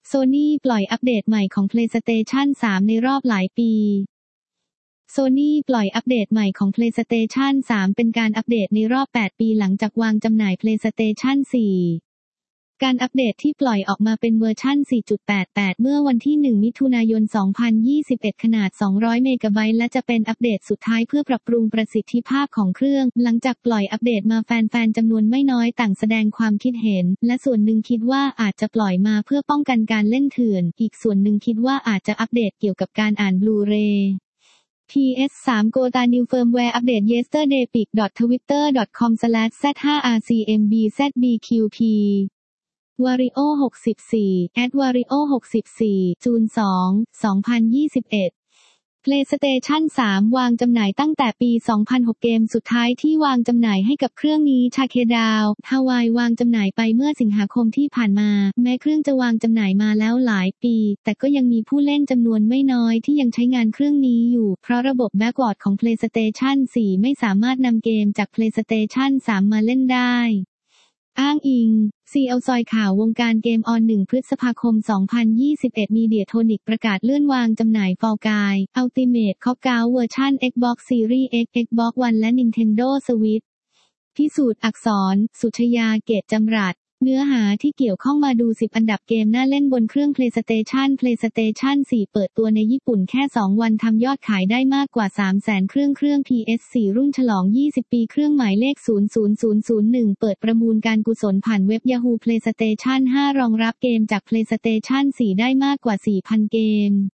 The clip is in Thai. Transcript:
Sony ปล่อยอัปเดตใหม่ของ PlayStation 3 ในรอบหลายปี Sony ปล่อยอัปเดตใหม่ของ PlayStation 3 เป็นการอัปเดตในรอบ 8 ปีหลังจากวางจำหน่าย PlayStation 4 การอัปเดตที่ปล่อยออกมาเป็นเวอร์ชัน 4.88 เมื่อวันที่ 1 มิถุนายน 2021 ขนาด 200 เมกะไบต์และจะเป็นอัปเดตสุดท้ายเพื่อปรับปรุงประสิทธิภาพของเครื่อง หลังจากปล่อยอัปเดตมาแฟนๆ จำนวนไม่น้อยต่างแสดงความคิดเห็น และส่วนหนึ่งคิดว่าอาจจะปล่อยมาเพื่อป้องกันการเล่นเถื่อน อีกส่วนหนึ่งคิดว่าอาจจะอัปเดตเกี่ยวกับการอ่านบลูเรย์ PS3 Gota New Firmware Update Yesterday pic.twitter.com/z5rcmbzbqp Wario 64 @Wario 64 June 2, 2021 PlayStation 3 วางจำหน่ายตั้งแต่ปี 2006 เกมสุดท้ายที่วางจำหน่ายให้กับเครื่องนี้ Takedown Hawaii วางจำหน่ายไปเมื่อสิงหาคมที่ผ่านมา แม้เครื่องจะวางจำหน่ายมาแล้วหลายปี แต่ก็ยังมีผู้เล่นจำนวนไม่น้อยที่ยังใช้งานเครื่องนี้อยู่ เพราะระบบ Backward ของ PlayStation 4 ไม่สามารถนำเกมจาก PlayStation 3 มาเล่นได้อ้างอิง CL ซอยข่าววงการเกมออน 1 พฤษภาคม 2021 Mediatonic ประกาศเลื่อนวางจำหน่าย Fall Guys Ultimate Knockout เวอร์ชัน Xbox Series X Xbox One และ Nintendo Switch พิสูจน์อักษร สุชยา เกตจำรัด เนื้อหาที่เกี่ยวข้องมาดู 10 อันดับเกมน่าเล่นบนเครื่อง PlayStation 4 เปิดตัวในญี่ปุ่นแค่ 2 วันทำยอดขายได้มากกว่า 300,000 เครื่อง PS4 รุ่นฉลอง 20 ปีเครื่องหมายเลข 00001 เปิดประมูลการกุศลผ่านเว็บ Yahoo PlayStation 5 รองรับเกมจาก PlayStation 4 ได้มากกว่า 4,000 เกม